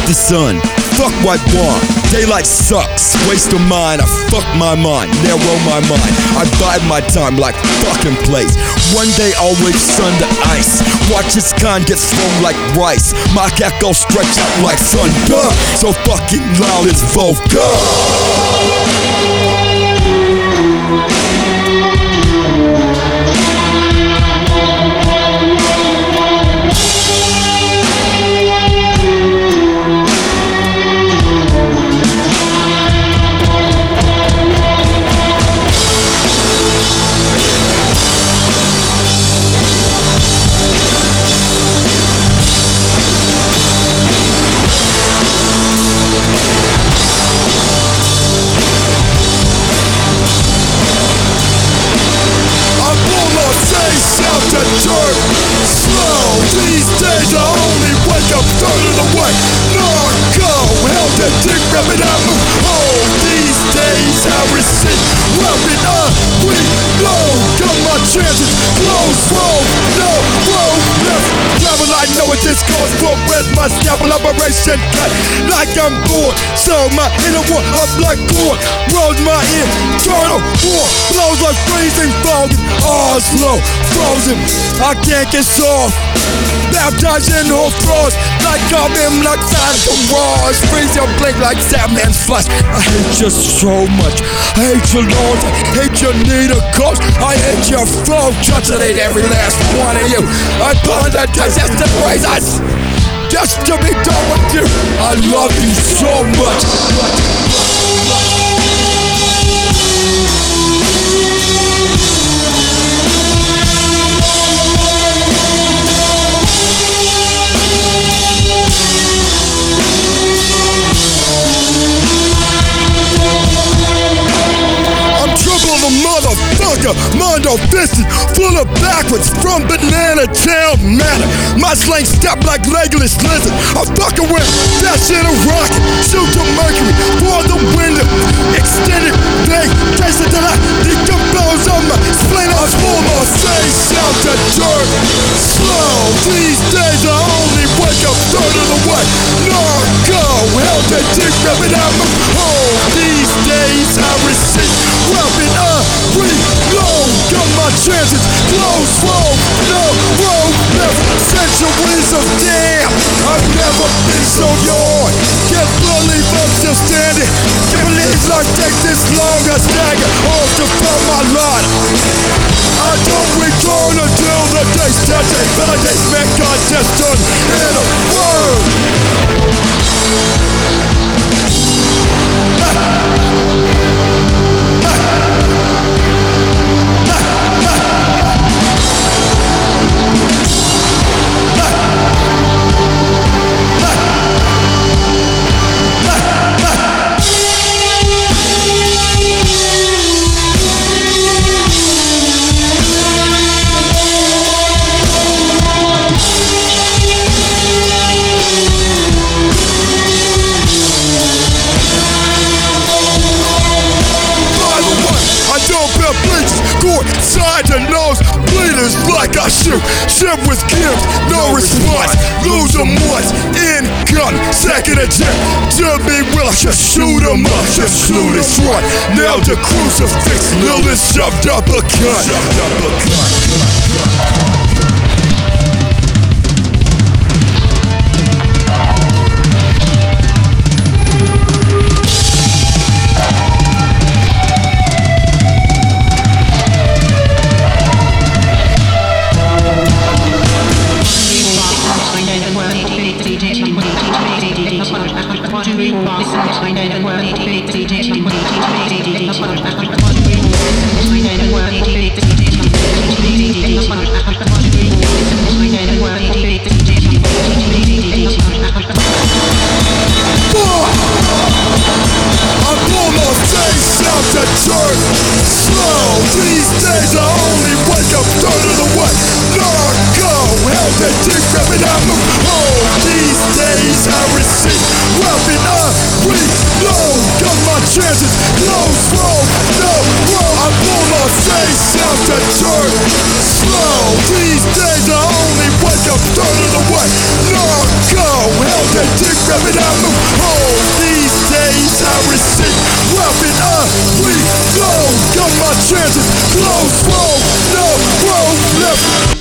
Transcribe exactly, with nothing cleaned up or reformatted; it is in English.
the sun, fuck white wine. Daylight sucks, waste of mine. I fuck my mind, narrow my mind. I bide my time like fucking place. One day I'll wave sun to ice. Watch its kind get thrown like rice. My echo stretch out like thunder. So fucking loud it's vulgar. Slow, these days I only wake up third of the way. Narco, hell that dick rabbit I move. Oh, these days I receive. Weapon up, we low. Got my chances, close, roll, no, roll, left. Travel, I know what this goes for. Where's my scalpel operation cut? Like I'm bored, so my inner war up like corn. Rolls my internal war, blows like freezing fog. Oslo, frozen, I can't get soft. Baptized in whole frost, like I'm in like Sonic Mirage. Freeze your blink like Satman's flash. I hate you so much, I hate your lords, I hate your need a ghost. I hate your flow, just I hate every last one of you. I apologize, that's the praise us. Just to be done with you, I love you so much. Motherfucker, Mondo fisted, full of backwards from Banana Town Manor. My slang step like Legolas lizard. I fucking with that shit a rocket. Shoot to Mercury for the window. Extended day, taste it till I decompose on my spleen. I was full of face out the dirt. Slow, these days I only wake up third of the way. Narco, hell that dick rabbit out my hole. These days I receive. Weapon up, reload, got my chances, close, roll, no, roll, never, centuries of damn, I've never been so young, can't believe I'm still standing, can't believe I take this long, I stagger off to find my lot, I don't return until the day's tested, validates man contest done in a word. Side to nose, bleeders like I shoot. Ship with gift, no response. Lose them once, income, second attempt. To be will, I just shoot them up, just slew this one. Nailed the crucifix, nailed it, shoved up a gun. Shoved up a gun. Slow, these days I only wake up third of the way. Narco, hell that dick rabbit I move. Oh, these days I receive. Weapon up, reload, got my chances, close, roll, no, roll. I pull my face out the dirt. Slow, these days I only wake up third of the way. Narco, hell get dick rapping, I move home. These days I receive weapon up, we go. Got my chances, close, roll, no, roll, left.